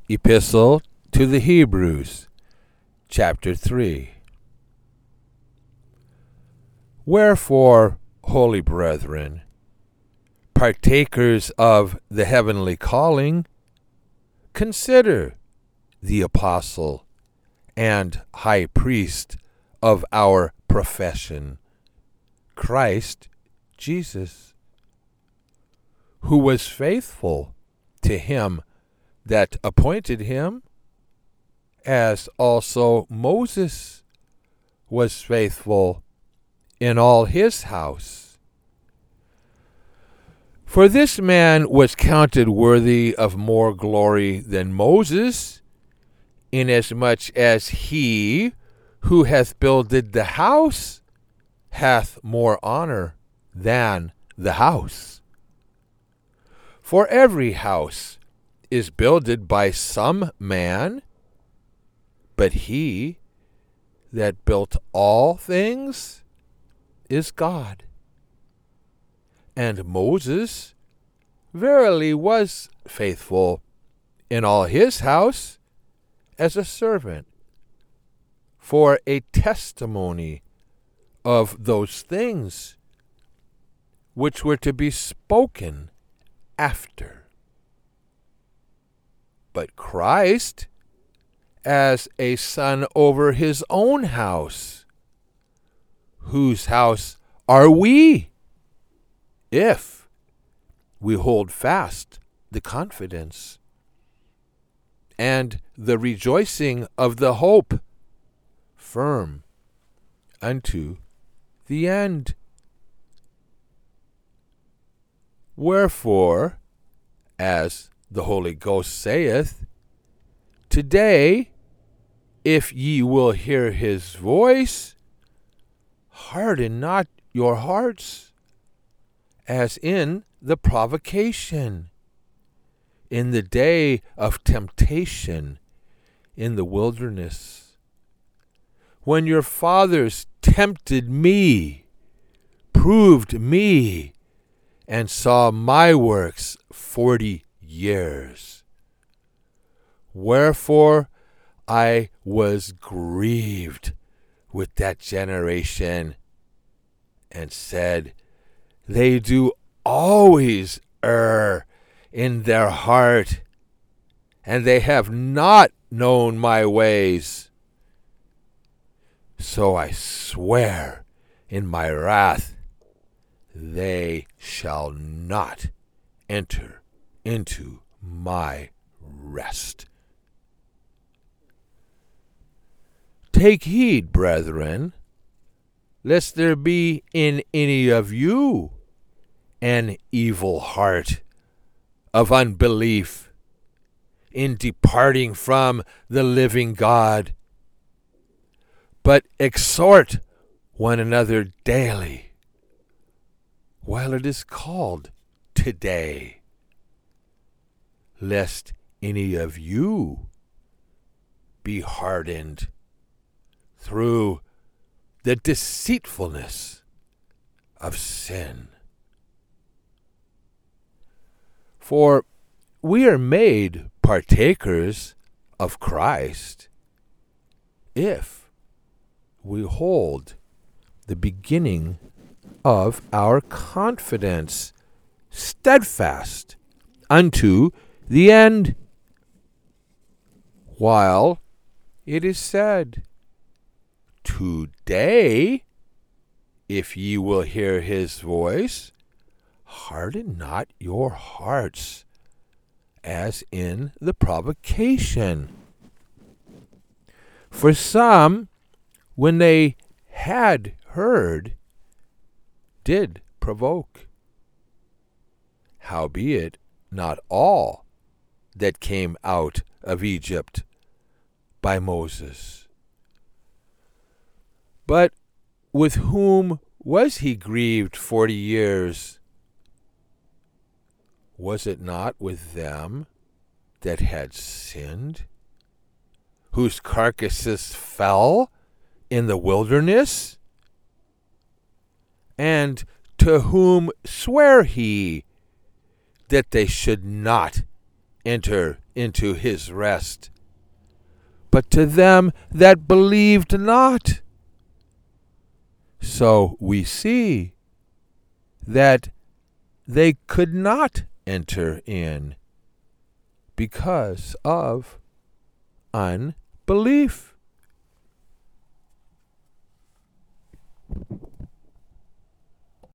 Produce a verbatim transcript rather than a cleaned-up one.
Epistle to the Hebrews, chapter three. Wherefore, holy brethren, partakers of the heavenly calling, consider the apostle and high priest of our profession, Christ Jesus, who was faithful to him that appointed him, as also Moses was faithful in all his house. For this man was counted worthy of more glory than Moses, inasmuch as he who hath builded the house hath more honor than the house. For every house is builded by some man, but he that built all things is God. And Moses verily was faithful in all his house as a servant, for a testimony of those things which were to be spoken after. But Christ as a son over his own house, whose house are we, if we hold fast the confidence and the rejoicing of the hope firm unto the end. Wherefore, as the Holy Ghost saith, Today, if ye will hear his voice, harden not your hearts, as in the provocation, in the day of temptation in the wilderness, when your fathers tempted me, proved me, and saw my works forty years. Wherefore I was grieved with that generation, and said, They do always err in their heart, and they have not known my ways. So I swear in my wrath, they shall not enter into my rest. Take heed, brethren, lest there be in any of you an evil heart of unbelief in departing from the living God, but exhort one another daily, while it is called today, lest any of you be hardened through the deceitfulness of sin. For we are made partakers of Christ if we hold the beginning of our confidence steadfast unto the end. While it is said, Today, if ye will hear his voice, harden not your hearts, as in the provocation. For some, when they had heard, did provoke. Howbeit, not all that came out of Egypt by Moses. But with whom was he grieved forty years? Was it not with them that had sinned, whose carcasses fell in the wilderness? And to whom sware he that they should not enter into his rest, but to them that believed not. So we see that they could not enter in because of unbelief.